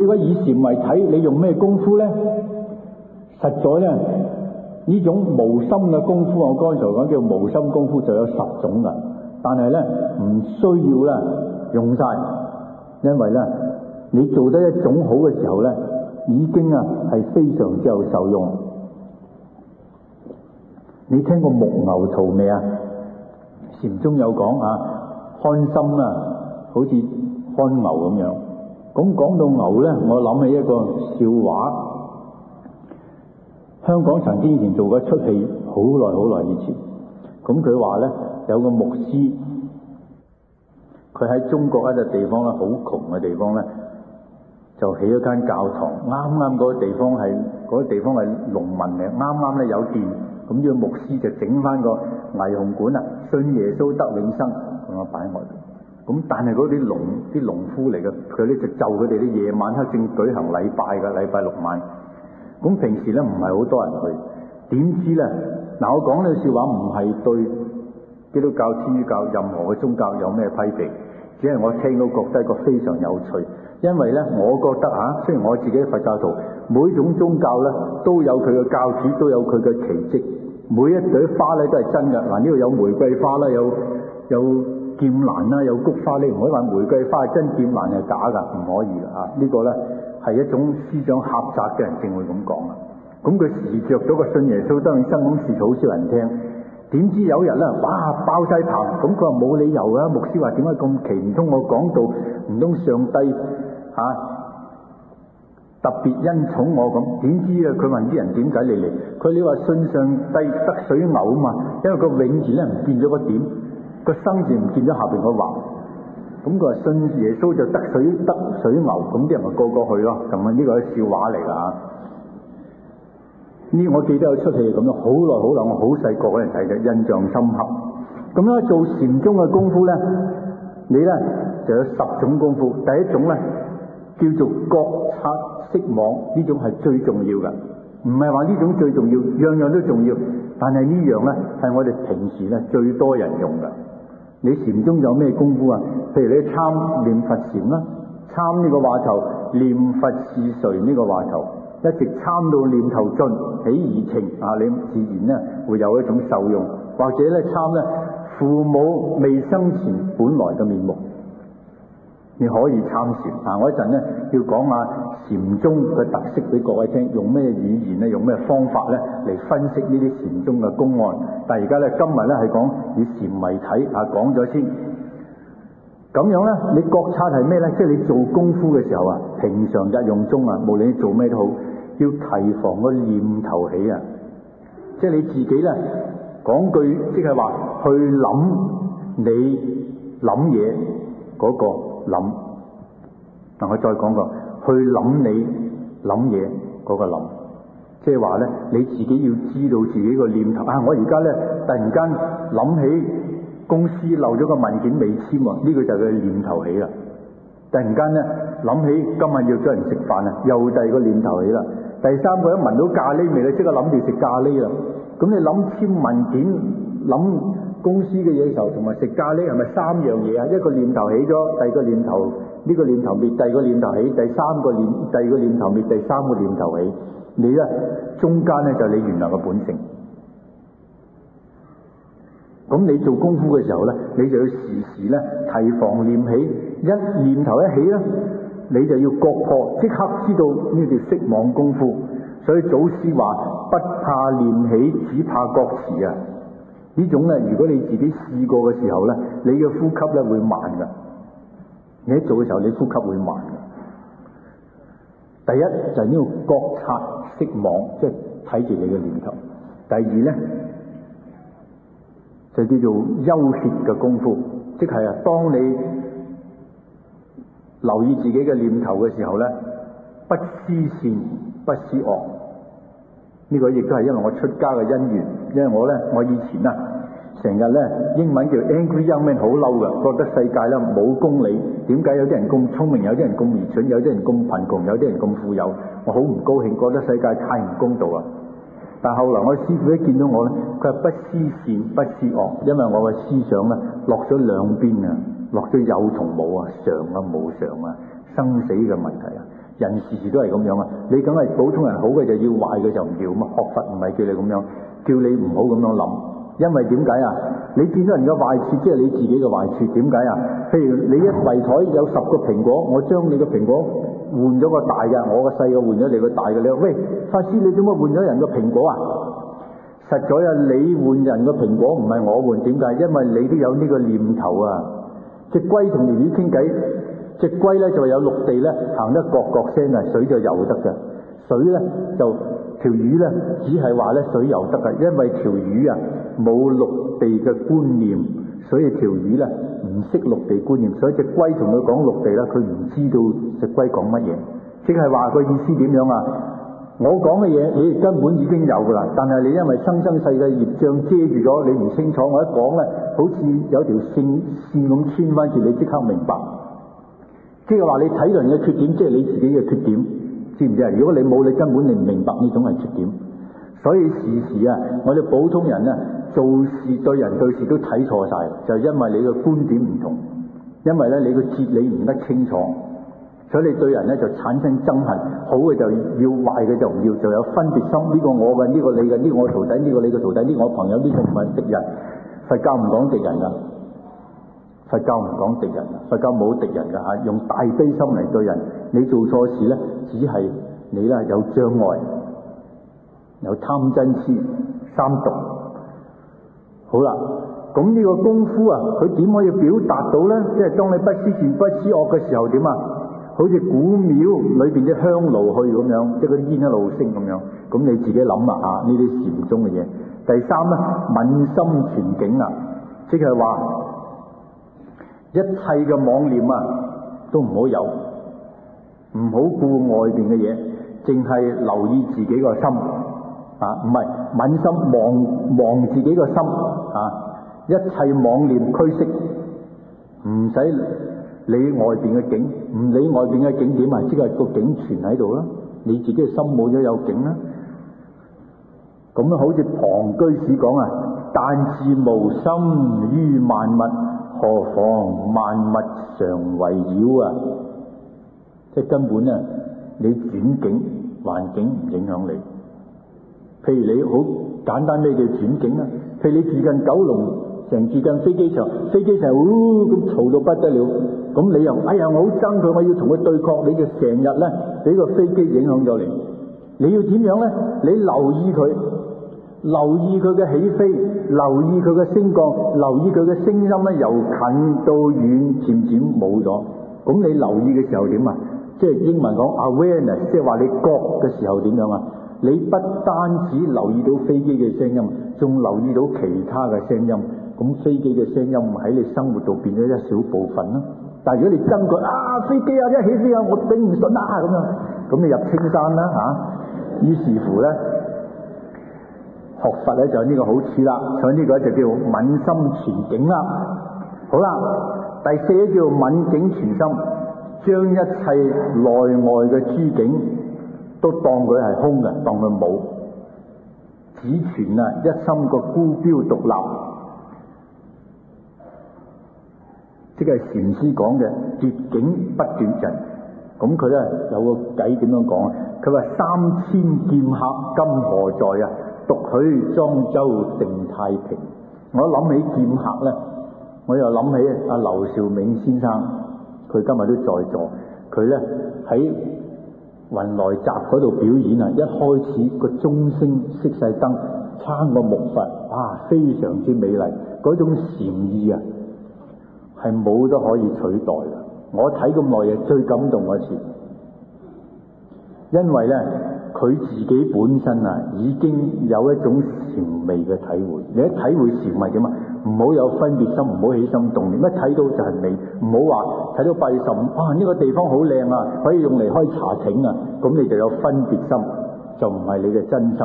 如果以禪為體，你用咩功夫呢？實在呢，呢種無心嘅功夫，我剛才講叫無心功夫就有10種㗎，但係呢，唔需要呢用晒，因為呢，你做得一種好嘅時候呢，已經係非常之有受用。你聽過木牛圖未啊？禪宗有講看心好似看牛咁樣。咁講到牛呢，我諗起一個笑話。香港曾經以前做過一出戲，好耐以前。咁佢話呢，有個牧師，佢喺中國一個地方咧，好窮嘅地方呢，就起咗間教堂。啱嗰個地方係農民嚟，啱呢有電。咁呢個牧師就整翻個霓虹管信耶穌得永生，咁樣擺喺外邊。咁但係嗰啲農夫嚟嘅，佢呢就就佢哋啲夜晚黑正舉行禮拜嘅，禮拜六晚。咁平時呢唔係好多人去，點知呢？嗱，我講呢個笑話唔係對基督教、天主教任何嘅宗教有咩批評，只係我聽到覺得一個非常有趣。因為呢，我覺得雖然我自己係佛教徒，每種宗教呢都有佢嘅教主，都有佢嘅奇蹟。每一朵花呢都係真嘅。嗱，呢度有玫瑰花啦，有劍蘭啦，有菊花。你唔可以話玫瑰花係真，劍蘭係假㗎，唔可以㗎。呢個呢係一種思想狹窄嘅人正會咁講啊。咁佢時着咗個信耶穌得永生咁事，好少人聽。點知有日呢，哇爆晒棚！咁佢話冇理由啊。牧師話點解咁奇？唔通我講到唔通上帝特別恩寵我咁？點知佢問啲人點解你嚟？你話信上帝得水牛啊嘛，因為個永字呢唔見咗個點，個生字唔見咗下邊個橫。咁佢話信耶穌就得水牛，咁啲人咪個個去咯。咁呢個係笑話嚟㗎。呢我記得有出戲咁樣，好耐，我好細個嗰陣睇嘅，印象深刻。咁樣做禪宗嘅功夫呢，你呢就有10種功夫。第一種呢，叫做覺察識妄，呢種係最重要嘅。唔係話呢種最重要，樣樣都重要，但係呢樣呢係我哋平時呢最多人用嘅。你禪宗有咩功夫啊？譬如你參念佛禪啦，參呢個話頭，念佛是誰呢個話頭，一直參到念頭盡起疑情你自然呢會有一種受用。或者呢參呢父母未生前本來嘅面目，你可以參禪。我一陣呢要講下禪宗嘅特色俾各位聽，用咩語言呢，用咩方法呢嚟分析呢啲禪宗嘅公案。但係而家呢，今日呢係講以禪為體講咗先。咁樣呢，你覺察係咩呢？即係你做功夫嘅時候平常日用中無論你做咩都好，要提防個念頭起即係你自己呢講句，即係話去諗你諗嘢嗰個諗。我再講個去諗你諗嘢嗰個諗，即係話呢，你自己要知道自己個念頭我而家呢突然間諗起公司漏咗個文件未簽呢個就係佢念頭起啦。突然間呢諗起今日要咗人食飯又第二個念頭起啦。第三個一聞到咖喱味，你即刻諗住食咖喱啦。咁你諗簽文件、諗公司嘅嘢嘅時候，同埋食咖喱係咪3樣嘢一個念頭起咗，第二個念頭呢個念頭滅，第二個念頭起，第二個念頭滅，第三個念頭起。你呢中間呢就係你原來嘅本性。咁你做功夫嘅時候呢，你就要時時呢提防念起，一念頭一起呢，你就要覺破，即刻知道呢條識妄功夫。所以祖師話不怕念起，只怕覺遲呢種呢，如果你自己試過嘅時候呢，你嘅呼吸呢會慢㗎。你喺做嘅時候，你呼吸會慢㗎。第一就係呢個覺察識妄，即係睇住你嘅念頭。第二呢，就叫做休歇嘅功夫，即係當你留意自己嘅念頭嘅時候呢，不思善不思惡。呢個亦都係因為我出家嘅因緣，因為我以前成日呢，英文叫 angry young man， 好嬲嘅，覺得世界呢冇公理。點解有啲人咁聰明，有啲人咁愚蠢，有啲人咁貧窮，有啲人咁富有？我好唔高興，覺得世界太唔公道啊！但後來我師父一見到我呢，佢話不思善不思惡，因為我嘅思想呢落咗兩邊落咗有同冇常無常生死嘅問題人時時都係咁樣啊！你梗係普通人好嘅就要，壞嘅就唔要嘛。學佛唔係叫你咁樣，叫你唔好咁樣諗。因為點解啊？你見到人嘅壞處，即係你自己嘅壞處。點解啊？譬如你一圍台有10個蘋果，我將你嘅蘋果換咗個大嘅，我個細嘅換咗你個大嘅。你話喂，法師你點解換咗人嘅蘋果啊？實在啊，你換人嘅蘋果唔係我換，點解？因為你都有呢個念頭啊！隻龜同條魚傾偈，隻龜咧就有陸地咧行得角角聲啊，水就游得嘅。水咧就條魚咧只係話咧水游得嘅，因為條魚啊冇陸地嘅觀念，所以條魚咧唔識陸地觀念，所以隻龜同佢講陸地咧，佢唔知道隻龜講乜嘢，即係話個意思點樣啊？我講嘅嘢你根本已經有噶啦，但係你因為生生世嘅業障遮住咗，你唔清楚。我一講咧，好似有條線咁穿翻住，你即刻明白。即係話你睇人嘅缺點，即係你自己嘅缺點，知唔知啊？如果你冇，你根本你唔明白呢種係缺點。所以時時啊，我哋普通人啊，做事對人對事都睇錯晒，就係因為你嘅觀點唔同，因為咧你個哲理唔得清楚。所以你對人咧就產生憎恨，好嘅就要，壞嘅就唔要，就有分別心。呢個我嘅，呢個你嘅，呢個我徒弟，呢個你嘅徒弟，呢個我朋友，呢個唔係敵人。佛教唔講敵人噶，佛教唔講敵人，佛教冇敵人噶嚇，用大悲心嚟對人。你做錯事咧，只係你咧有障礙，有貪嗔痴三毒。好啦，咁呢個功夫啊，佢點可以表達到咧？即係當你不思善不思惡嘅時候點啊？好似古廟裏邊啲香爐去咁樣，即係嗰啲煙一路升咁樣。咁你自己諗下呢啲禪宗嘅嘢。第三咧，泯心存境啊，即係話一切嘅妄念啊，都唔好有，唔好顧外邊嘅嘢，淨係留意自己個心啊，唔係泯心忘自己個心啊，一切妄念驅息，唔使理外邊嘅境，唔理外邊嘅景點啊，即係個景存喺度啦。你自己嘅心冇咗有景啦。咁樣好似龐居士講啊，但自無心於萬物，何妨萬物常圍繞啊！即係根本啊，你轉境環境唔影響你。譬如你好簡單咩叫轉境啊？譬如你住近九龍，成住近飛機場，飛機場咁嘈到不得了。咁你又哎呀我好憎佢，我要同佢對抗，你就成日咧俾個飛機影響咗你。你要點樣咧？你留意佢，留意佢嘅起飛，留意佢嘅升降，留意佢嘅聲音咧，由近到遠，漸漸冇咗。咁你留意嘅時候點啊？即係英文講 awareness， 即係話你覺嘅時候點樣啊？你不單止留意到飛機嘅聲音，仲留意到其他嘅聲音。咁飛機嘅聲音喺你生活度變咗一小部分啦。但係如果你憎佢啊，飛機啊一起飛啊，我頂唔順啊咁樣，咁你入青山啦嚇。於是乎咧，學佛咧就有呢個好處啦。所以呢個就叫泯心存境啦。好啦，第四咧叫泯境存心，將一切內外嘅諸境都當佢係空嘅，當佢冇，只存啊一心個孤標獨立。即係禪師講嘅奪境不奪人，咁佢咧有個偈點樣講啊？佢話3000劍客今何在啊？獨許莊周定太平。我諗起劍客咧，我又諗起阿劉兆銘先生，佢今日都在座。佢咧喺雲來集嗰度表演啊！一開始個鐘聲熄晒燈，撐個木筏，哇，非常之美麗，嗰種禪意啊！係冇得可以取代嘅。我睇咁耐嘢，最感動嗰次，因為咧佢自己本身啊已經有一種禪味嘅體會。你一體會禪味點啊？唔好有分別心，唔好起心動念。一睇到就係美，唔好話睇到85，哇呢個地方好靚啊，可以用嚟開茶亭啊，咁你就有分別心，就唔係你嘅真心。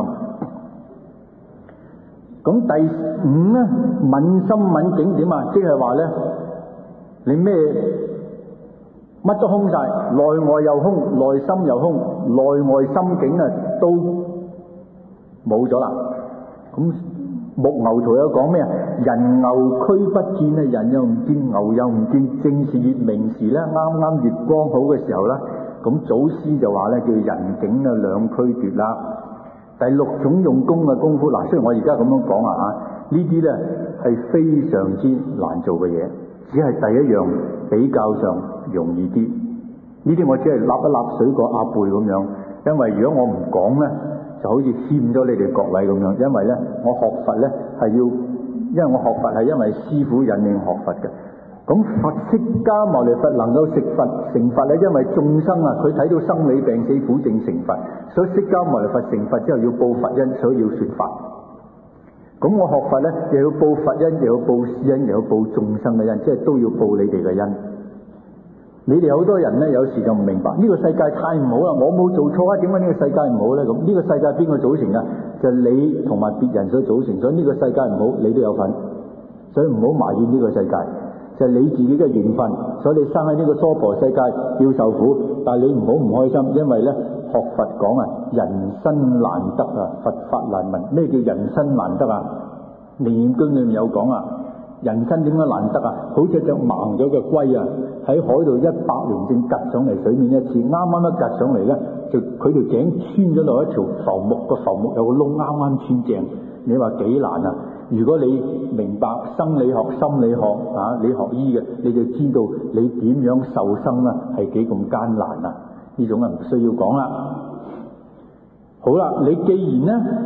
咁第5咧，泯心泯境點啊？即係話咧。你咩乜都空晒，內外又空，內心又空，內外心境啊都冇咗啦。咁木牛圖有講咩啊？人牛俱不見啊，人又唔見，牛又唔見。正是月明時咧，啱啱月光好嘅時候啦， 咁祖師就話咧叫人境啊兩區奪啦。第六種用功嘅功夫，嗱雖然我而家咁樣講啊，呢啲咧係非常之難做嘅嘢，只係第一樣比較上容易啲。呢啲我只係立一立水過鴨背咁樣，因為如果我唔講咧，就好似欠咗你哋各位咁樣。因為咧我學佛咧係要，因為我學佛係因為師父引領學佛嘅。咁佛釋迦牟尼佛能夠食佛成佛咧，因為眾生啊，佢睇到生理病死苦症成佛，所以釋迦牟尼佛成佛之後要報佛恩，所以要說法。咁我學佛咧，又要報佛恩，又要報師恩，又要報眾生嘅恩，即係都要報你哋嘅恩。你哋好多人咧，有時就唔明白呢個世界太唔好啦，我冇做錯啊，點解呢個世界唔好咧？咁呢個世界邊個組成啊？就係你同埋別人所組成，所以呢個世界唔好，你都有份，所以唔好埋怨呢個世界。就係你自己嘅緣分，所以你生喺呢個娑婆世界要受苦，但係你唔好唔開心，因為咧學佛講啊，人生難得啊，佛法難聞。咩叫人生難得啊？《楞嚴經》裏面有講啊，人生點解難得啊？好似隻盲咗嘅龜啊，喺海度100年正趌上嚟水面一次，啱啱一趌上嚟咧，就佢條頸穿咗落一條浮木，個浮木有個窿，啱啱穿正。你話幾難啊？如果你明白生理學、心理學啊，你學醫嘅，你就知道你點樣受生啊，係幾咁艱難啊！呢種啊唔需要講啦。好啦，你既然呢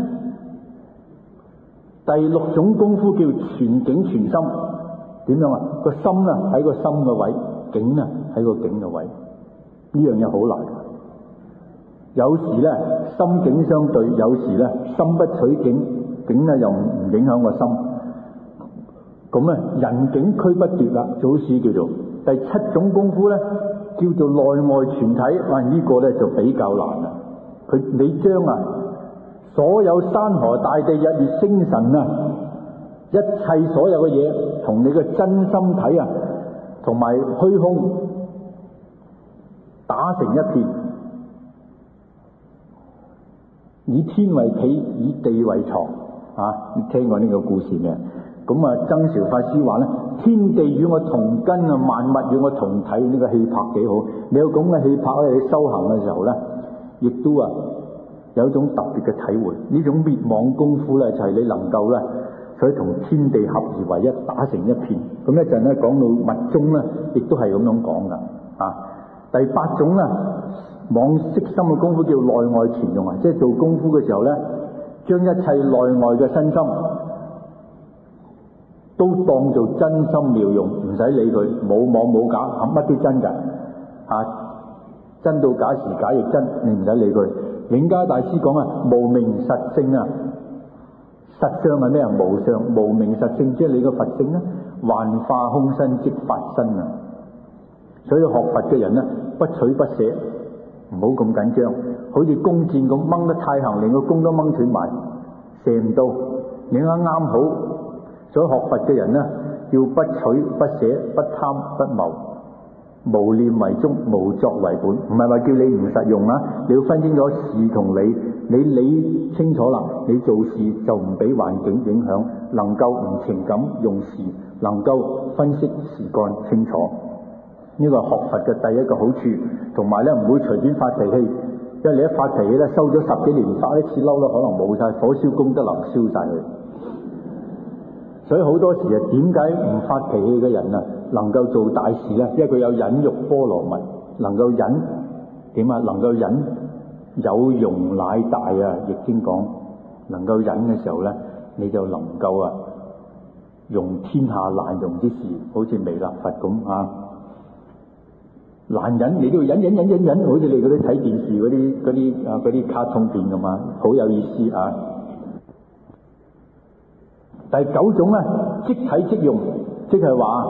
第六種功夫叫全境全心，點樣啊？個心啊喺個心嘅位，境啊喺個境嘅位，呢樣嘢好難。有時咧心境相對，有時咧心不取境。境咧又唔影響個心，咁咧人境區不奪啦，祖師叫做第七種功夫咧，叫做內外全體。哇！呢個咧就比較難啦。你將啊所有山河大地日月星辰啊，一切所有嘅嘢，同你嘅真心體啊，同埋虛空打成一片，以天為被，以地為床。你聽過呢個故事未？咁啊，曾韶法師話咧，天地與我同根啊，萬物與我同體，呢個氣魄幾好。你有咁嘅氣魄咧，你修行嘅時候咧，亦都有一種特別嘅體會。呢種滅妄功夫咧，就係你能夠咧，所以同天地合而為一，打成一片。咁一陣咧講到密宗咧，亦都係咁樣講噶。第八種咧，往悉心嘅功夫叫內外全用啊，即係做功夫嘅時候咧，將一切內外嘅身心都當做真心妙用，唔使理佢，冇妄冇假，乜都真㗎。真到假時假亦真，你唔使理佢。永嘉大師講啊，無明實性啊，實相係咩啊？無相，無明實性即係你個佛性咧，幻化空身即法身啊。所以學佛嘅人咧，不取不捨，唔好咁緊張，好似弓箭咁掹得太行，連個弓都掹斷埋，射唔到。你啱啱好，所以學佛嘅人咧，要不取不捨，不貪不謀，無念為宗，無作為本。唔係話叫你唔實用啊，你要分清楚事同理，你理清楚啦，你做事就唔俾環境影響，能夠唔情感用事，能夠分析事幹清楚。呢個係學佛嘅第一個好處，同埋咧唔會隨便發脾氣，因為你一發脾氣咧，收咗10幾年發一次嬲咧，可能冇晒，火燒功德林燒晒佢。所以好多時啊，點解唔發脾氣嘅人啊，能夠做大事咧？因為佢有忍辱波羅蜜，能夠忍點啊？能夠忍有容乃大啊！易經講，能夠忍嘅時候咧，你就能夠容天下難容之事，好似彌勒佛咁啊！難忍你都要忍，好似你嗰啲睇電視嗰啲卡通片咁啊，好有意思啊！第9種咧，即體即用，即係話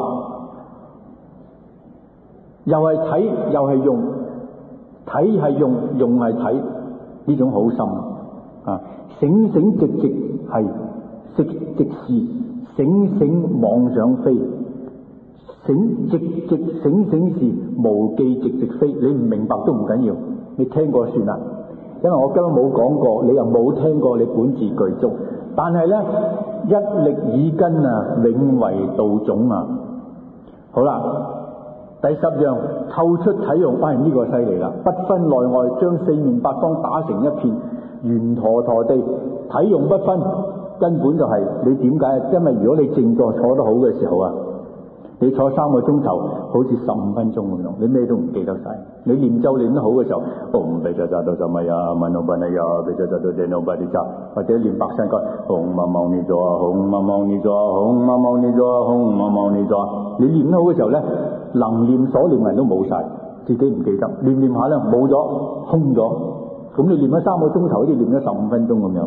又係體又係用，體係用，用係體，呢種好深啊！醒醒直直係直直事，醒醒妄想非。醒直直醒醒時，無記直直非。你唔明白都唔緊要，你聽過算啦。因為我今日冇講過，你又冇聽過，你本自具足。但係咧，一力以根啊，永為道種啊。好啦， 第10樣透出體用，呢個犀利啦！不分內外，將四面八方打成一片，圓陀陀地，體用不分，根本就係你點解？因為如果你靜坐坐得好嘅時候啊，你坐3個鐘頭，好似15分鐘咁樣，你咩都唔記得晒。你念咒念得好嘅時候，唵比扎扎到什麼呀，曼努巴尼呀，比扎扎到正努巴啲扎，或者念百聲歌，唵嘛嘛呢座啊，唵嘛嘛呢座啊，唵嘛嘛呢座啊，唵嘛嘛呢座啊，你念得好嘅時候咧，能念所念人都冇晒，自己唔記得，念下咧冇咗，空咗，咁你念咗3個鐘頭，好似念咗15分鐘咁樣。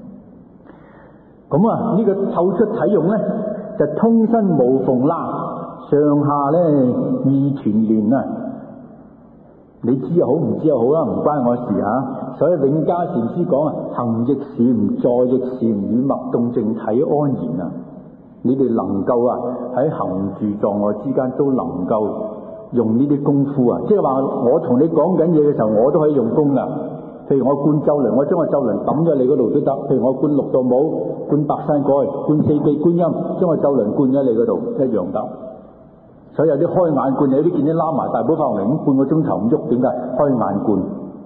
咁啊，呢個透出體用咧，就通身無縫啦。上下咧意團亂啊！你知又好，唔知又好啦，唔關我事啊！所以永嘉禪師講啊，行亦禪，坐亦禪，與默動靜體安然啊！你哋能夠啊喺行住坐臥之間都能夠用呢啲功夫啊，即係話我同你講緊嘢嘅時候，我都可以用功噶。譬如我灌咒輪，我將個咒輪抌咗你嗰度都得。譬如我灌六度母、灌白山蓋、灌四臂觀音，將個咒輪灌咗你嗰度一樣得。所以有啲開眼灌，有啲見啲拉埋大寶法王嚟，半個鐘頭唔喐，點解？開眼灌。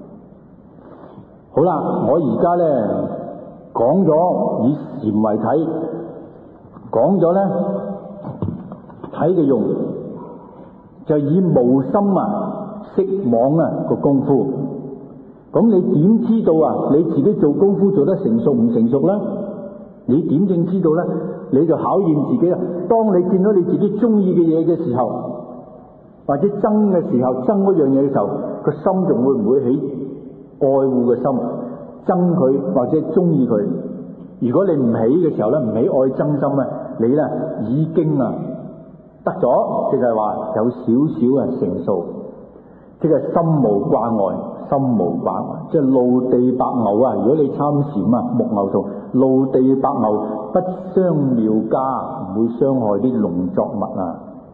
好啦，我而家咧講咗以禪為體，講咗咧體嘅用，就以無心啊識網啊個功夫。咁你點知道啊？你自己做功夫做得成熟唔成熟咧？你點正知道咧？你就考驗自己啦。當你見到你自己中意嘅嘢嘅時候，或者憎嘅時候，憎嗰樣嘢嘅時候，個心仲會唔會起愛護嘅心，憎佢或者中意佢？如果你唔起嘅時候咧，唔起愛憎心咧，你咧已經啊得咗，即係話有少少啊成熟，即係心無掛礙。心無掛礙，即係露地白牛啊！如果你參禪啊，木牛圖露地白牛，不傷苗家，唔會傷害啲農作物啊！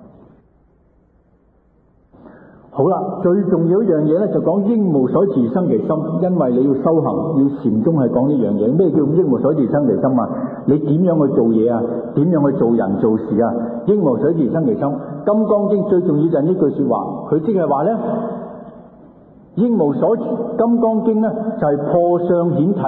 好啦，最重要一樣嘢咧，就講應無所住生其心，因為你要修行，要禪宗係講呢樣嘢。咩叫應無所住生其心啊？你點樣去做嘢啊？點樣去做人做事啊？應無所住生其心。《金剛經》最重要就係呢句說話，佢即係話咧。應無所住，《金剛經》咧就係破相顯體，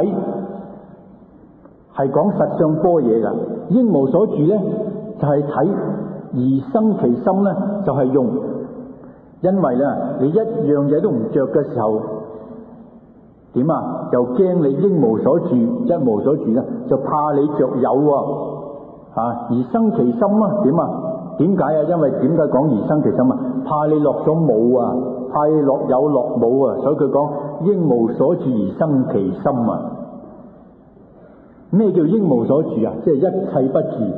係講實相般若噶。應無所住咧就係體，而生其心咧就係用。因為咧你一樣嘢都唔着嘅時候，點啊？就驚你應無所住，一無所住咧就怕你着有喎，而生其心啊？點啊？點解啊？因為點解講而生其心啊？怕你落咗冇啊！怕落有落冇啊，所以佢講應無所住而生其心啊。咩叫應無所住啊？即係一切不住，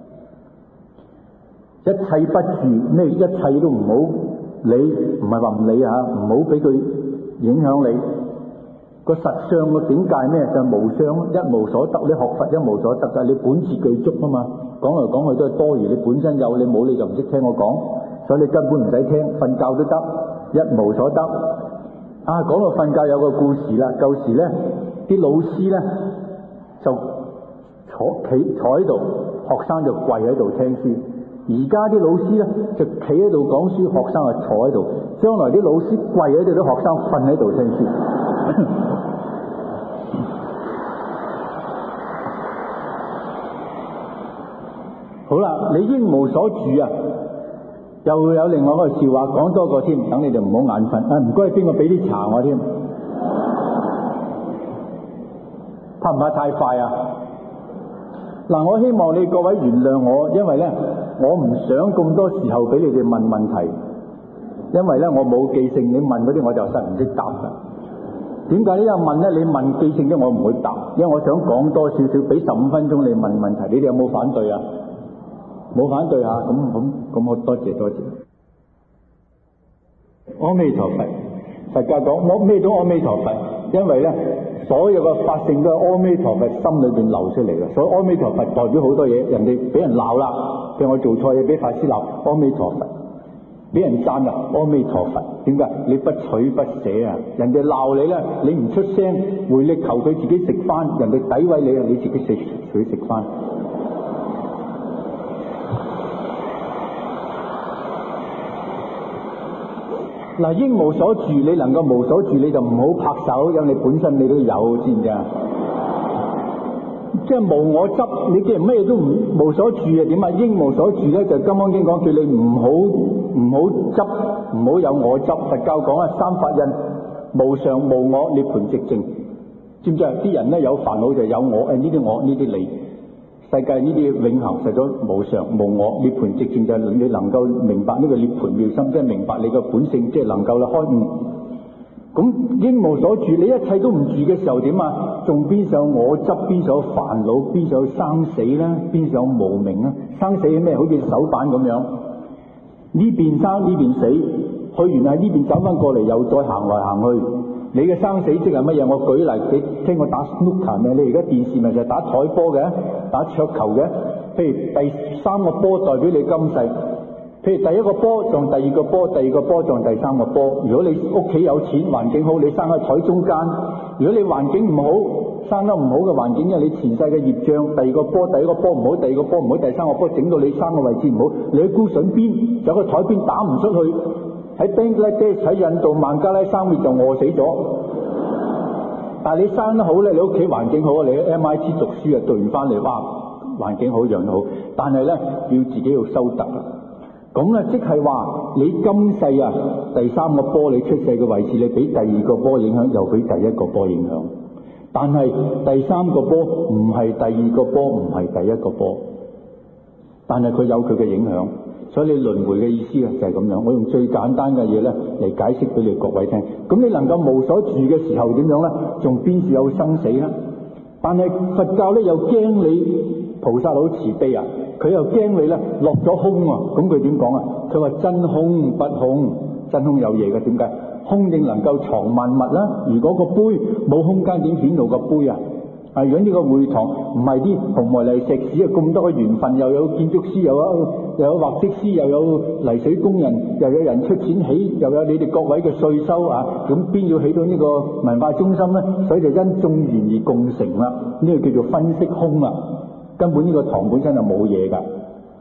一切不住咩？一切都唔好理，唔係話唔理啊，唔好俾佢影響你。個實相個境界咩？就係無相，一無所得。你學佛一無所得噶，你本自具足啊嘛。講嚟講去都係多餘，你本身有，你冇你就唔識聽我講，所以你根本唔使聽，瞓覺都得。一無所得啊！講到瞓覺有個故事啦。舊時咧，啲老師咧就坐喺度，學生就跪喺度聽書。而家啲老師咧就企喺度講書，學生就坐喺度。將來啲老師跪喺度，啲學生瞓喺度聽書。好啦，你應無所住啊！又有另外一個笑話，講多個添，等你哋唔好眼瞓。唔該，邊個俾啲茶我添？怕唔怕太快啊？嗱，我希望你各位原諒我，因為咧，我唔想咁多時候俾你哋問問題，因為咧我冇記性，你問嗰啲我就實唔識答噶。點解呢？因為問咧，你問記性嘅我唔會答，因為我想講多少少，俾15分鐘你問問題，你哋有冇反對啊？冇反對啊！咁我多謝。阿彌陀佛，佛教講我咩都阿彌陀佛，因為咧所有嘅法性都係阿彌陀佛心裏邊流出嚟嘅，所以阿彌陀佛代表好多嘢。人哋俾人鬧啦，譬如我做錯嘢俾法師鬧，阿彌陀佛；俾人讚啦，阿彌陀佛。點解？你不取不捨啊！人哋鬧你咧，你唔出聲，回力求佢自己食翻；人哋詆毀你啊，你自己食翻。 嗱，應無所住，你能夠無所住，你就唔好拍手，因為你本身你都有，知唔知啊？即係無我執，你既然乜嘢都無所住啊，點啊？應無所住咧，就《金剛經》講叫你唔好執，唔好有我執。佛教講啊，三法印，無常、無我、涅槃寂靜，知唔知啊？啲人咧有煩惱就有我，呢啲我，呢啲你。世界呢啲永恆實咗無常、無我、涅槃寂靜，就係你能夠明白呢個涅槃妙心，即係明白你個本性，即係能夠開悟。咁應無所住，你一切都唔住嘅時候點啊？仲邊上我執，邊上煩惱，邊上生死啦，邊上無明啊？生死係咩？好似手板咁樣，呢邊生呢邊死，去完喺呢邊走翻過嚟，又再行來行去。你嘅生死即係乜嘢？我舉例，你聽我打 snooker 咩？你而家電視咪就係打台波嘅，打桌球嘅。譬如第三個波代表你今世，譬如第一個波撞第二個波，第二個波撞第三個波。如果你屋企有錢，環境好，你生喺台中間；如果你環境唔好，生得唔好嘅環境，因為你前世嘅業障，第一個波唔好，第二個波唔好，第三個波整到你生嘅位置唔好，你喺孤筍邊就喺個台邊打唔出去。喺 Bangladesh 喺印度孟加拉生滅就餓死咗，但係你生得好咧，你屋企環境好啊，你喺 MIT 讀書啊，讀完翻嚟哇，環境好樣都好，但係咧要自己要修德啊。咁啊，即係話你今世啊，第三個波你出世嘅位置，你俾第二個波影響，又俾第一個波影響。但係第三個波唔係第二個波，唔係第一個波，但係佢有佢嘅影響。所以你輪迴嘅意思啊，就係咁樣。我用最簡單嘅嘢咧嚟解釋俾你各位聽。咁你能夠無所住嘅時候點樣咧？仲邊是有生死咧？但係佛教咧又驚你菩薩好慈悲啊，佢又驚你咧落咗空啊。咁佢點講啊？佢話真空不空，真空有嘢嘅。點解？空定能夠藏萬物啦。如果個杯冇空間，點顯露個杯啊？如果呢個會堂唔係啲紅毛泥石屎啊，咁多嘅緣分，又有建築師，又有畫則師，又有泥水工人，又有人出錢起，又有你哋各位嘅稅收啊，咁邊要起到呢個文化中心咧？所以就因眾緣而共成啦，呢個叫做分析空啊。根本呢個堂本身就冇嘢噶，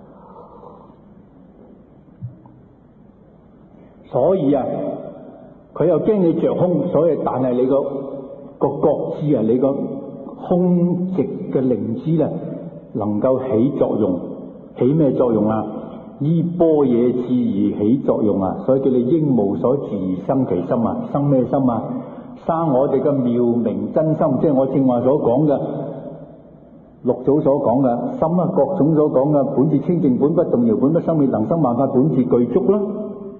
所以啊，佢又驚你着空，所以但係你個覺知啊，你個空寂嘅靈知咧，能夠起作用，起咩作用啊？依般若智而起作用啊！所以叫你應無所住而生其心啊！生咩心啊？生我哋嘅妙明真心，即係我正話所講嘅六祖所講嘅心啊，各種所講嘅本自清淨，本不動搖，本不生滅，能生萬法，本自具足啦。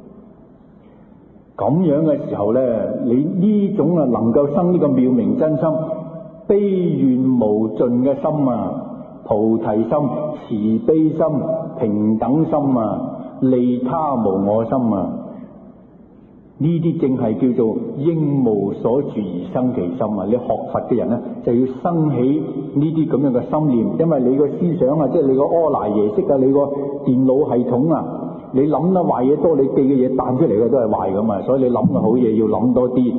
咁樣嘅時候咧，你呢種啊能夠生呢個妙明真心。悲願無盡嘅心啊，菩提心、慈悲心、平等心啊，利他無我心啊，呢啲正係叫做應無所住而生其心啊！你學佛嘅人咧，就要生起呢啲咁樣嘅心念，因為你個思想啊，即係你個阿賴耶識啊，你個電腦系統啊，你諗得壞嘢多，你記嘅嘢彈出嚟嘅都係壞噶嘛，所以你諗嘅好嘢要諗多啲。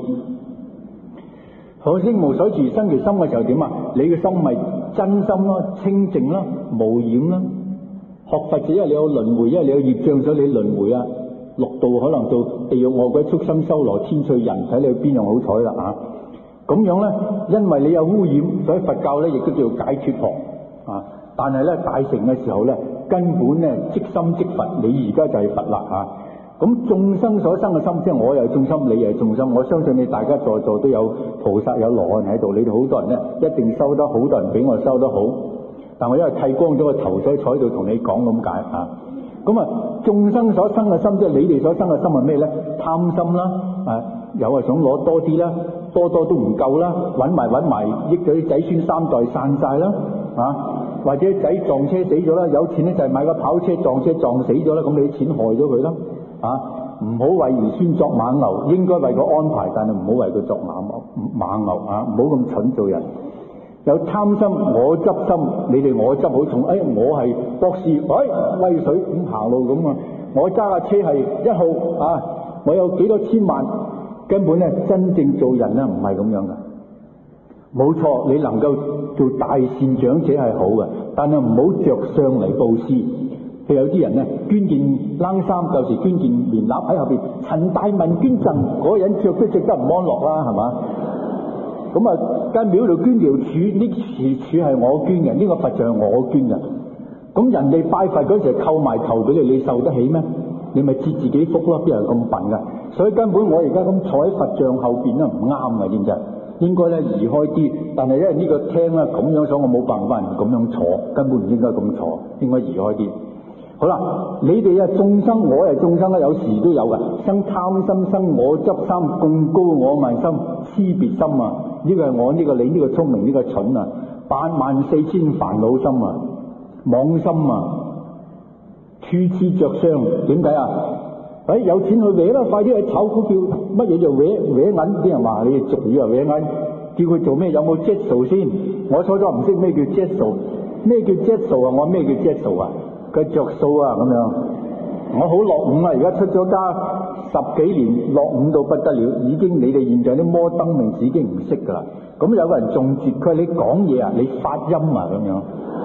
可應無所住而生其心嘅時候點啊？你嘅心咪真心啦、清淨啦、無染啦。學佛者因為你有輪迴，因為你有業障，所以你輪迴啊，六道可能到地獄、餓鬼、畜生、修羅、天趣、人，睇你邊樣好彩啦啊！咁樣咧，因為你有污染，所以佛教咧亦都叫做解脫學啊。但係咧大乘嘅時候咧，根本咧即心即佛，你而家就係佛啦啊！咁眾生所生嘅心，即係我又係眾心，你又係眾心。我相信你大家在座都有菩薩有羅漢喺度，你哋好多人咧一定收得好多人比我收得好。但我因為剃光咗個頭，所以坐喺度同你講咁解啊。咁啊，眾生所生嘅心，即係你哋所生嘅心係咩咧？貪心啦，有係想攞多啲啦，多都唔夠啦，揾埋，益咗啲仔孫三代散晒啦，或者仔撞車死咗啦，有錢咧就係買個跑車撞車撞死咗啦，咁你啲錢害咗佢啦。唔好為兒孫作猛牛，應該為佢安排，但係唔好為佢作猛牛啊！唔好咁蠢做人。有貪心、我執心，你哋我執好重。我係博士，威水咁行路咁啊！我揸架車係1號啊！我有幾多千萬，根本咧真正做人咧唔係咁樣噶。冇錯，你能夠做大善長者係好嘅，但係唔好着相嚟布施。 譬如有啲人咧捐件冷衫，舊時捐件棉衲喺後邊，陳大文捐贈，嗰個人着都着得唔安樂啦，係嘛？咁啊間廟度捐條柱，呢柱係我捐嘅，呢個佛像係我捐嘅。咁人哋拜佛嗰時叩埋頭俾你，你受得起咩？你咪折自己福咯，邊有咁笨噶？所以根本我而家咁坐喺佛像後邊咧唔啱嘅，知唔知啊？應該咧移開啲，但係因為呢個廳咧咁樣，所以我冇辦法咁樣坐，根本唔應該咁坐，應該移開啲。好啦，你哋啊眾生，我係眾生啦，有時都有噶，生貪心，生我執心，貢高我慢心，痴別心啊！呢個係我，呢個你，呢個聰明，呢個蠢啊！84000煩惱心啊，妄心啊，處處着相，點解啊？有錢去搲啦，快啲去炒股票，乜嘢就搲銀，啲人話你俗語啊搲銀，叫佢做咩？有冇 jet 數先？我初初唔識咩叫 jet 數，咩叫 jet 數啊？我咩叫 jet 數啊？佢着數啊咁樣，我好落伍啊！而家出咗家10幾年，落伍到不得了，已經你哋現在啲摩登名詞已經唔識噶啦。咁有個人仲絕，佢話你講嘢啊，你發音啊咁樣。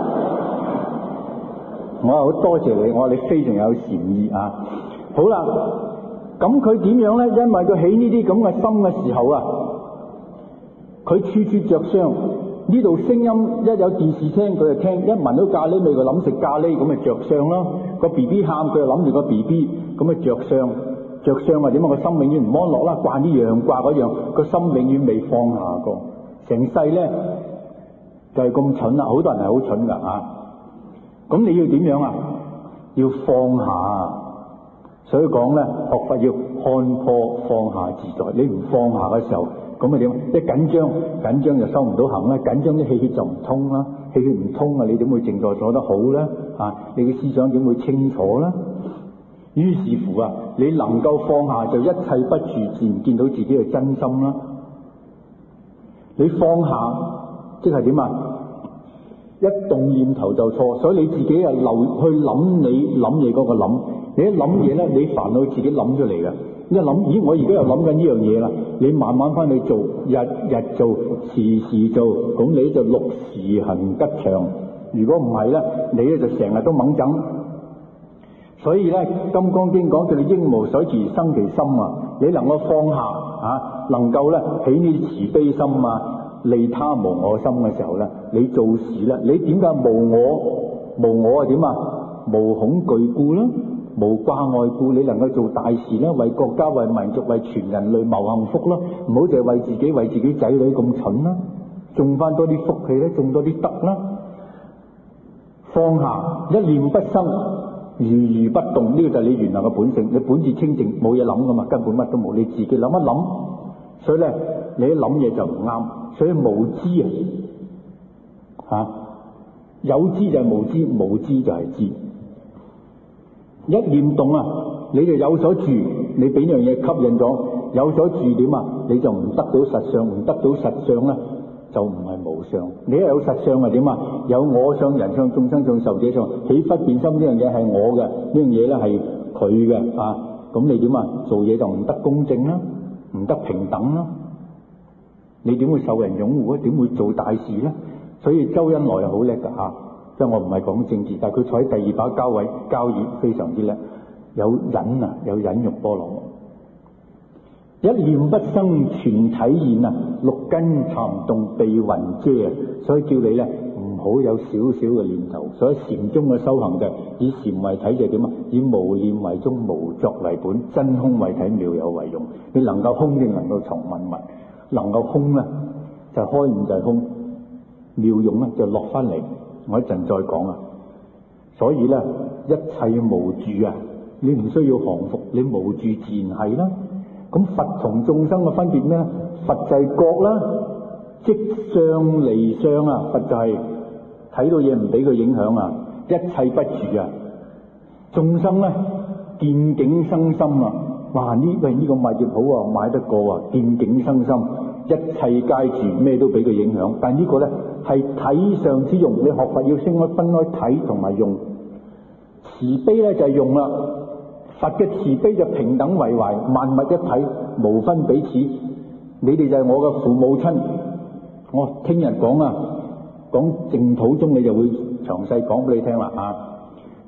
我好多謝你，我話你非常有善意啊！好啦，咁佢點樣咧？因為佢起呢啲咁嘅心嘅時候啊，佢處處着相。呢度聲音一有電視聽佢就聽，一聞到咖喱味佢諗食咖喱，咁咪着相咯。個 B B 喊佢就諗住個 B B，咁咪着相。着相啊點解個心永遠唔安樂啦？慣呢樣掛嗰樣，個心永遠未放下過。成世咧就係咁蠢啦，好多人係好蠢噶嚇。咁你要點樣啊？要放下。所以講咧，學佛要看破放下自在。你唔放下嘅時候，咁咪點？一緊張就收唔到行啦，緊張啲氣血就唔通啦，氣血唔通啊，你點會靜坐坐得好咧？你嘅思想點會清楚咧？於是乎啊，你能夠放下就一切不住，自然見到自己嘅真心啦。你放下即係點啊？一動念頭就錯，所以你自己啊留去諗你諗嘢嗰個諗。你一諗嘢咧，你煩惱自己諗出嚟嘅。一諗，咦，我而家又諗緊呢樣嘢啦。你慢慢翻去做，日日做，時時做，咁你就六時行吉祥。如果唔係咧，你咧就成日都猛整。所以咧，《金剛經》講叫你應無所住生其心啊！你能夠放下能夠咧起呢慈悲心啊，利他無我心嘅時候咧，你做事咧，你點解無我？無我係點啊？無恐懼故啦。無掛礙故，你能夠做大事咧，為國家、為民族、為全人類謀幸福啦，唔好淨係為自己、為自己仔女咁蠢啦，種翻多啲福氣咧，種多啲德啦。放下一念不生，如如不動，呢個就係你原來嘅本性。你本自清淨，冇嘢諗噶嘛，根本乜都冇，你自己諗一諗。所以咧，你一諗嘢就唔啱，所以無知啊，有知就係無知，無知就係知。一念動啊，你就有所住，你俾樣嘢吸引咗，有所住點啊，你就唔得到實相，唔得到實相咧，就唔係無相。你一有實相係點啊？有我相、人相、眾生相、壽者相，起分別心呢樣嘢係我嘅，呢樣嘢咧係佢嘅啊。咁你點啊？做嘢就唔得公正啦，唔得平等啦，你點會受人擁護啊？點會做大事咧？所以周恩來係好叻噶嚇。即係我唔係講政治，但係佢坐喺第二把交位交椅非常之叻，有忍啊，有忍辱波羅。一念不生全體現啊，六根禪動被雲遮啊，所以叫你咧唔好有少少嘅念頭。所以禪宗嘅修行就以禪為體就係點啊？以無念為宗，無作為本，真空為體，妙有為用。你能夠空，定能夠從萬物；能夠空咧，就開悟就係空，妙用咧就落翻嚟。我一陣再講啊，所以咧一切無住啊，你唔需要降服，你無住自然係啦。咁佛同眾生嘅分別咩咧？佛就係覺啦，即相離相啊，佛就係睇到嘢唔俾佢影響啊，一切不住啊。眾生咧見境生心啊，哇呢個物業好啊，買得過啊，見境生心，一切皆住，咩都俾佢影響。但係呢個咧係體上之用，你學佛要分開體同埋用。慈悲咧就係用啦，佛嘅慈悲就平等為懷，萬物一體，無分彼此。你哋就係我嘅父母親。我聽日講啊，講淨土宗你就會詳細講俾你聽啦啊。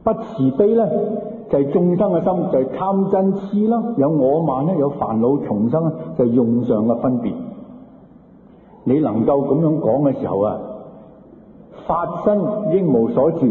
不慈悲咧就係眾生嘅心，就係貪嗔癡啦，有我慢咧，有煩惱叢生，就係用上嘅分別。你能夠咁樣講嘅時候啊，法身應無所住，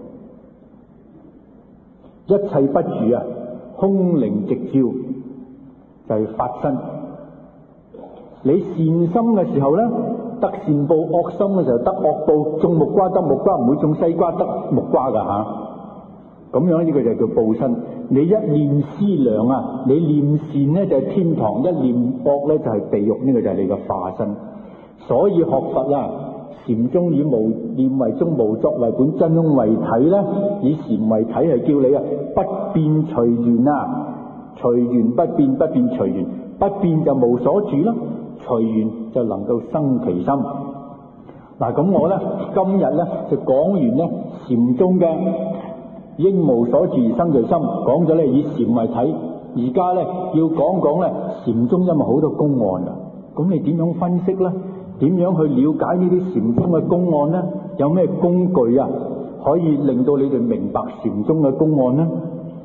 一切不住啊，空靈直照，就係法身。你善心嘅時候咧，得善報；惡心嘅時候得惡報。種木瓜得木瓜，唔會種西瓜得木瓜噶吓。咁樣呢個就叫報身。你一念思量啊，你念善咧就係天堂，一念惡咧就係地獄，呢個就係你嘅化身。所以學佛啊，禪宗以無念為宗，無作為本，真空為體咧，以禪為體係叫你啊不變隨緣啊，隨緣不變，不變隨緣，不變就無所住啦，隨緣就能夠生其心。嗱，咁我咧今日咧就講完咧禪宗嘅應無所住而生其心，講咗咧以禪為體。而家咧要講講咧禪宗因為好多公案啊，咁你點樣分析咧？點樣去了解呢啲禪宗嘅公案呢？有咩工具啊，可以令到你哋明白禪宗嘅公案呢？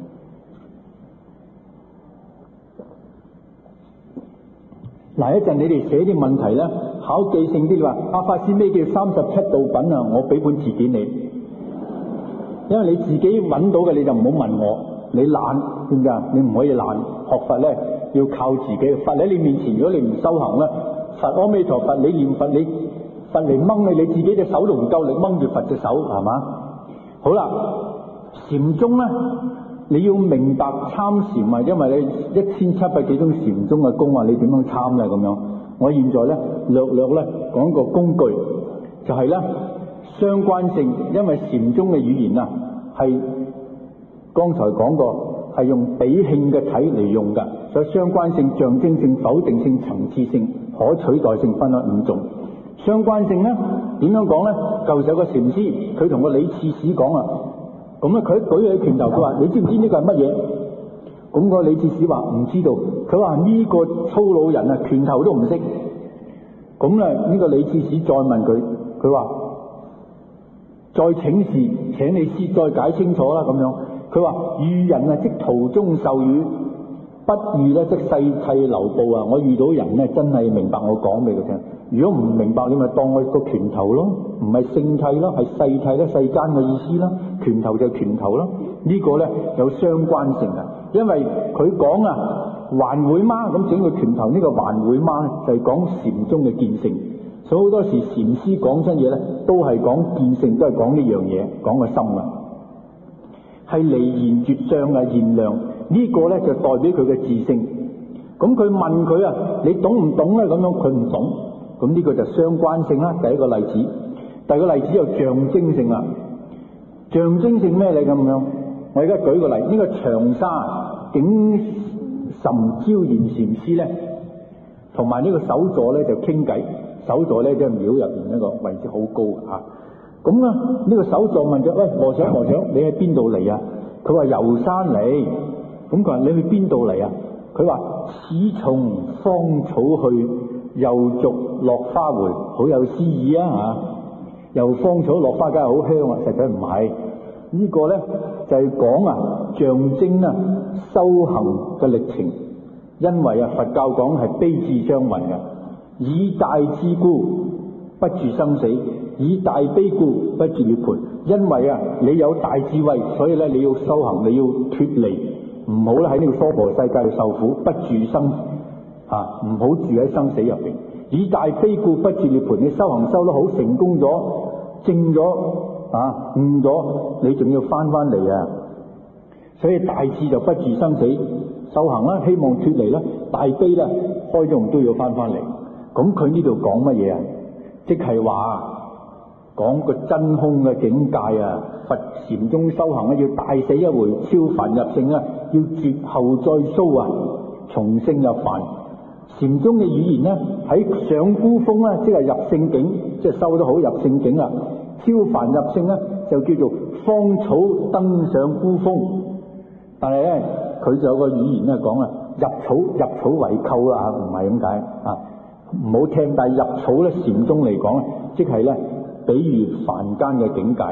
嗱，一陣你哋寫啲問題咧，考記性啲，話阿法師咩叫37道品啊？我俾本字典你，因為你自己揾到嘅你就唔好問我，你懶知唔知啊？你唔可以懶，學佛咧要靠自己。佛喺你面前，如果你唔修行咧，佛阿彌陀佛，你念佛，你佛嚟掹你自己隻手都唔夠力掹住佛隻手，係嘛？好啦，禪宗咧，你要明白參禪啊，因為你1700幾種禪宗嘅公案，你點樣參咧？咁樣，我現在咧略咧講個工具，就係咧相關性，因為禪宗嘅語言啊，係剛才講過係用比興嘅體嚟用㗎，所以相關性、象徵性、否定性、層次性、可取代性分咗5種。相關性咧點樣講咧？舊時有個禪師，佢同個李刺史講啊，咁咧佢舉起拳頭，佢話：你知唔知呢個係乜嘢？咁個李刺史話唔知道。佢話呢個粗魯人啊，拳頭都唔識。咁咧呢個李刺史再問佢，佢話：再請示，請你師再解清楚啦。咁樣，佢話遇人啊，即途中受語；不遇咧，即世契流布啊！我遇到人咧，真係明白我講俾佢聽。如果唔明白，你咪當我個拳頭咯，唔係聖契咯，係世契咧，世間嘅意思啦。拳頭就係拳頭咯。呢個咧有相關性啊，因為佢講啊，還會嗎？咁整個拳頭呢個還會嗎咧，就係講禪宗嘅見性。所以好多時禪師講親嘢咧，都係講見性，都係講呢樣嘢，講個心啊，係離言絕相啊，言量呢個咧就代表佢嘅自性。咁佢問佢啊，你懂唔懂咧？咁樣佢唔懂。咁呢個就相關性啦，第一個例子。第二個例子有象徵性啦。象徵性咩嚟咁樣？我而家舉個例，呢個長沙景岑昭然禪師咧，同埋呢個首座咧就傾偈。首座咧即係廟入邊一個位置好高啊。咁啊，呢個首座問佢：喂，和尚，你喺邊度嚟啊？佢話遊山嚟。咁佢話：你去邊度嚟啊？佢話：此從芳草去，又續落花回。好有詩意啊嚇！由芳草落花梗係好香啊，實際唔係。呢個咧就係講啊象徵啊修行嘅歷程。因為啊佛教講係悲智雙運嘅，以大智故不住生死，以大悲故不住涅槃。因為啊你有大智慧，所以咧你要修行，你要脫離，唔好咧喺呢個娑婆世界度受苦，不住生唔好住喺生死入邊。以大悲故不住涅槃，你修行修得好，成功咗，證咗悟咗，你仲要翻嚟啊！所以大智就不住生死，修行啦，希望脫離啦；大悲咧，開咗悟都要翻嚟。咁佢呢度講乜嘢啊？即係話講個真空嘅境界啊！佛禪宗修行咧，要大死一回，超凡入聖啊，要絕後再蘇啊，從聖入凡。禪宗嘅語言咧，喺上孤峰咧，即係入聖境，即係修得好入聖境啦。超凡入聖咧，就叫做芳草登上孤峰。但係咧，佢就有個語言咧講啊，入草為寇啦嚇，唔係咁解啊，唔好聽。但係入草咧，禪宗嚟講咧，即係咧，比喻凡間嘅境界。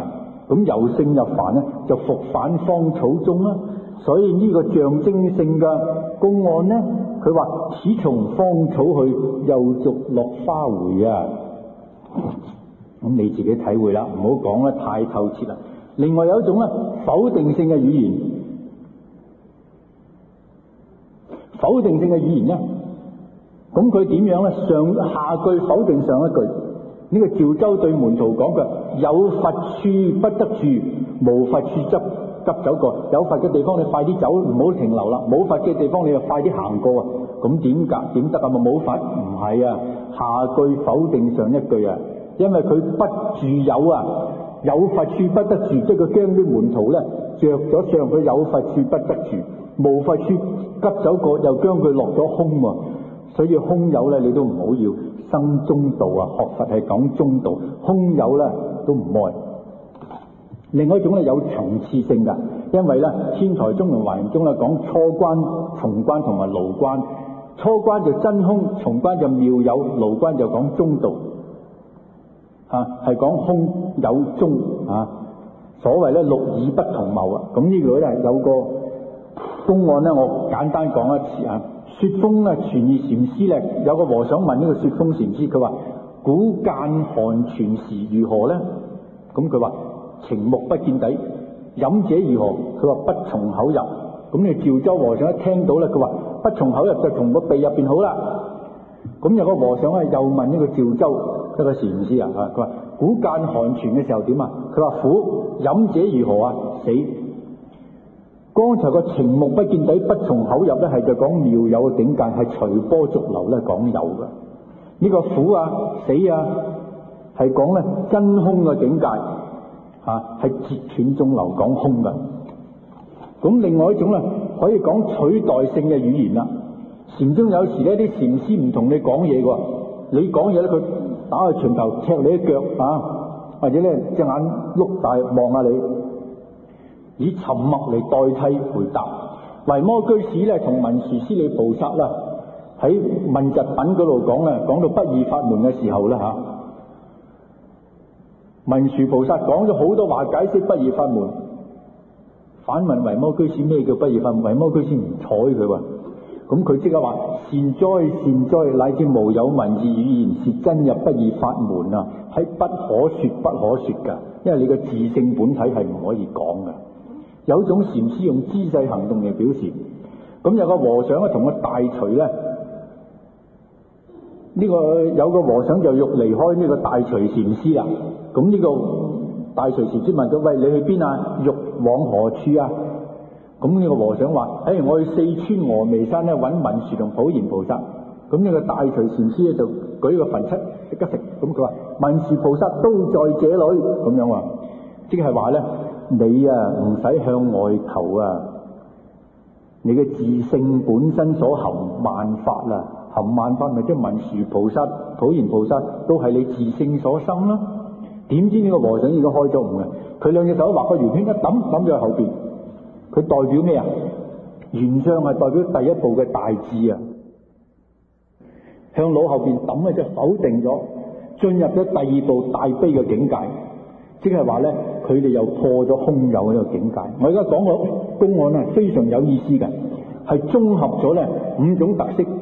咁由聖入凡咧就復返芳草中啦。所以呢個象徵性嘅公案咧，佢話始從芳草去，又續落花回啊。咁你自己體會啦，唔好講得太透徹啦。另外有一種咧否定性嘅語言，否定性嘅語言咧，咁佢點樣咧？下句否定上一句。呢個趙州對門徒講嘅，有佛處不得住，無佛處急走過。有佛嘅地方你快啲走，唔好停留啦；冇佛嘅地方你就快啲行過啊。咁點得啊？咪冇佛？唔係啊，下句否定上一句啊，因為佢不住有啊，有佛處不得住，即係佢驚啲門徒咧着咗相，佢有佛處不得住，無佛處急走過，又將佢落咗空喎。所以空有咧，你都唔好要生中道啊！學佛係講中道，空有咧都唔愛。另外一種咧有層次性㗎，因為咧天台宗同華嚴宗咧講初關、重關同埋牢關。初關就真空，重關就妙有，牢關就講中道。係講空有中啊。所謂咧六耳不同謀啊。咁呢個咧有個公案咧，我簡單講一次啊。雪峰咧，傳義禪師咧，有個和尚問呢個雪峰禪師，佢話：古間寒泉時如何咧？咁佢話：情目不見底，飲者如何？佢話不從口入。咁呢趙州和尚一聽到咧，佢話不從口入就從個鼻入邊好啦。咁有個和尚咧又問呢個趙州一個禪師啊，佢話：古間寒泉嘅時候點啊？佢話苦，飲者如何啊？死。剛才個情目不見底，不從口入咧，係就講妙有嘅境界，係隨波逐流咧講有嘅。呢個苦啊、死啊，係講咧真空嘅境界，係截斷中流講空嘅。咁另外一種咧，可以講取代性嘅語言啦。禪宗有時咧啲禪師唔同你講嘢嘅，你講嘢咧佢打去牆頭踢你一腳或者咧隻眼碌大望下你。以沉默嚟代替回答。維摩居士咧同文殊師利菩薩啦喺問疾品嗰度講咧，講到不二法門嘅時候咧文殊菩薩講咗好多話解釋不二法門。反問維摩居士咩叫不二法門？維摩居士唔睬佢喎。咁佢即刻話：善哉善哉，乃至無有文字語言是真入不二法門啊！係不可說不可說㗎，因為你嘅自性本體係唔可以講㗎。有種禪師用姿勢行動嚟表示。咁有個和尚咧同個大錘咧，有個和尚就欲離開呢個大錘禪師啦。咁呢個大錘禪師問佢：喂，你去邊啊？欲往何處啊？咁呢個和尚話：我去四川峨眉山咧揾文殊同普賢菩薩。咁呢個大錘禪師咧就舉個焚七即刻食。咁佢話：文殊菩薩都在這裏。咁樣話，即係話咧。你啊唔使向外求啊，你嘅自性本身所含萬法啦，含萬法咪即係文殊菩薩、普賢菩薩都係你自性所生啦。點知呢個和尚已經開咗悟嘅，佢兩隻手畫個圓圈一抌咗喺後邊，佢代表咩啊？圓相係代表第一步嘅大智啊，向腦後邊抌咧就否定咗，進入咗第二步大悲嘅境界。即係話咧，佢哋又破咗空有呢個境界。我而家講個公案非常有意思嘅，係綜合咗咧5種特色，